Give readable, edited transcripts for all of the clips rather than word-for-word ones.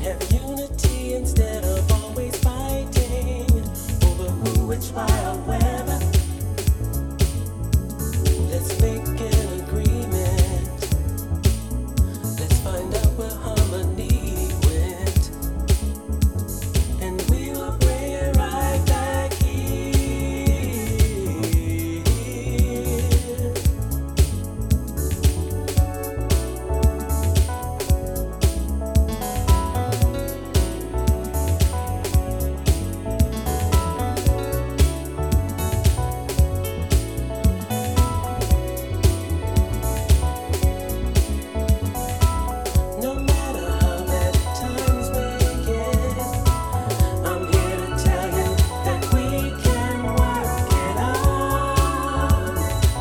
Have unity instead of always fighting over who, which, why, or whether. Let's make an agreement. Let's find out where harmony went, and we will bring it right back here. No matter how bad times may get, I'm here to tell you that we can work it out.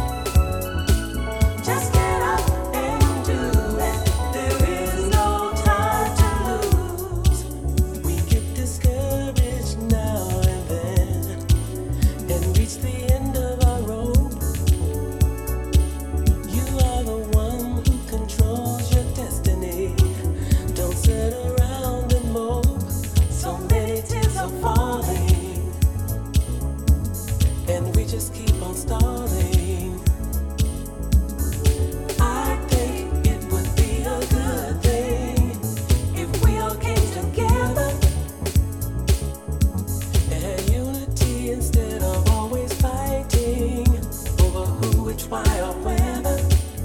Just get up and do it. There is no time to lose. We get discouraged now and then and reach the end of our rope. You are the one who controls your destiny. Don't sit around and mope. So many tears are falling, and we just keep on stalling. I think it would be a good thing if we all came together and had unity instead of always fighting over who, which, why, or whether.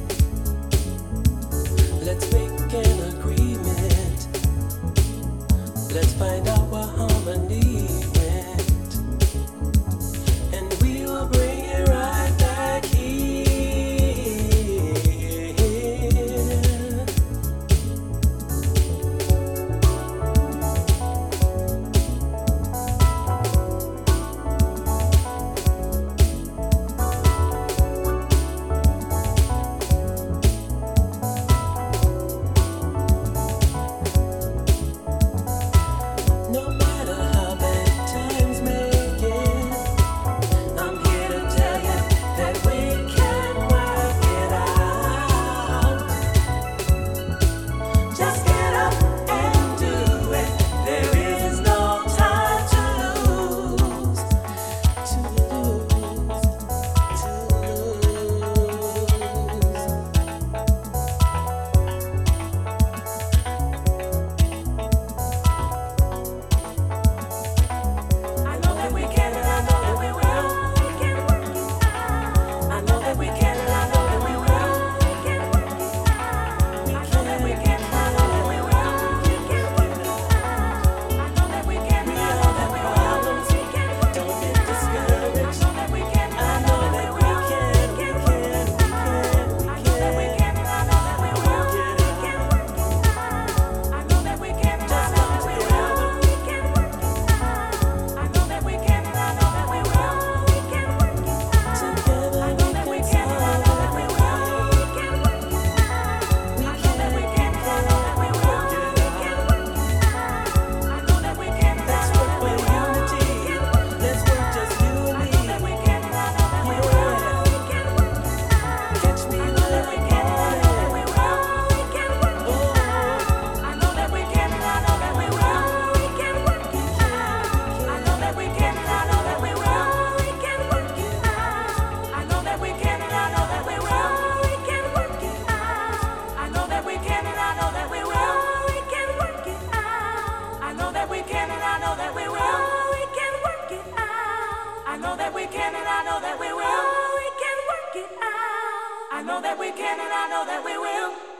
Let's make an agreement. Let's find out where harmony went, and we will bring it right back here. No matter how bad times may get, I'm here to tell you that we can work it out. Just get up and do it. There is no time to lose, to lose, I know that we can and I know that we will. We can work it out. I know that we can and I know that we will. We can work it out. I know that we can and I know that we will. We can work it out. I know that we can and I know that we will. We can work it out. Don't get discouraged. I know that we can and I know that we will. We can work it out. I know that we can and I know that we will. We can work it out. I know that we can and I know that we will. We can work it out. I know that we can and I know that we will. We can work it out. Together I know that we can and I know that we will. We can work it out. I know that we can and I know that we will. We can work it out. I know that we can and I know that we will. Let's work just you and me. I know that we can and I know that we will. We can work it out. Catch me when I can and I know that we will. We can work it out. I know that we can and I know that we will. We can work it out. I know that we can and I know that we will. We can work it out. I know that we can and I know that we will. We can work it out. I know that we can and I know that we will. We can work it out. I know that we can and I know that we will. We can work it out. I know that we can and I know that we will. We can work it out. I know that we can and I know that we will.